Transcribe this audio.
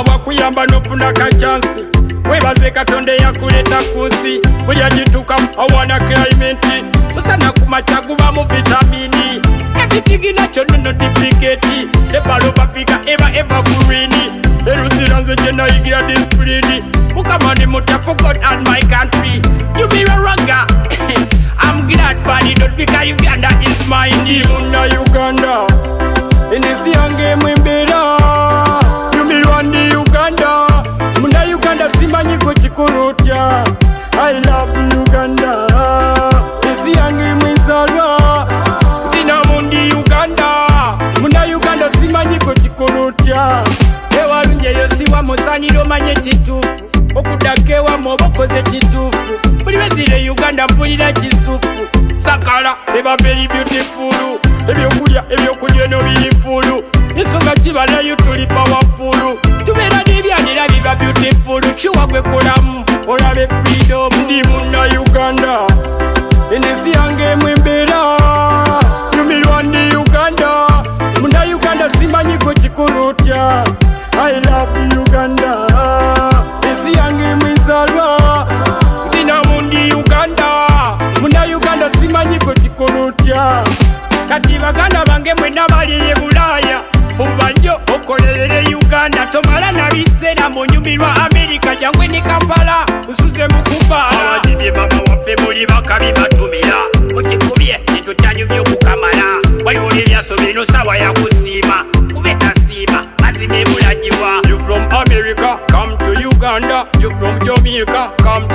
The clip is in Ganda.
mukama bwakuyamba nofuna kachansi webaze katonde yakuleta kunsi buli agitukamu awana climate usana kumacha guba mu vitamini ekitigina kyonono duplicate ebalova fika eva kurini erusiranze jenayigira discipline mukama ni mutafu God and my country you be a rugger I'm glad buddy don't because Uganda is mine Muna Uganda inisi yange mwimbira you be Rwanda Uganda Muna Uganda simanyi kuchikurutya I love Uganda inisi yange mwizalwa zina mundi Uganda Muna Uganda simanyi kuchikurutya ewalunjeyo siwa musaniro manye chitufu okudakewa mobokoze chitufu buli wezire Uganda mpulira kisufu sakala eba very beautiful ebyokulya eno birifulu ensonga kibalayo tuli powerful tubeera n'ebyanira biba beautiful kiwa gwe kolamu olabe freedom ndi muna Uganda ensi yange mwembeera nyumirwa ndi Uganda muna Uganda simanyi ko kikulutya I love Uganda ensi yange mwizalwa zina mundi Uganda muna Uganda simanyi ko kikulutya kati baganda bange mwena bali Bulaya mubanjo okolelere Uganda tomala na bisera mu nyumirwa America jangwe ni Kampala usuze mukupala abazibye mama waffe muli bakabi batumira ukikubye kintu kyanyu byokukamala waliwo ebyaso bino sawa ya kusima kubeta sima azime bulajiwa you from America come to Uganda you from Jamaica come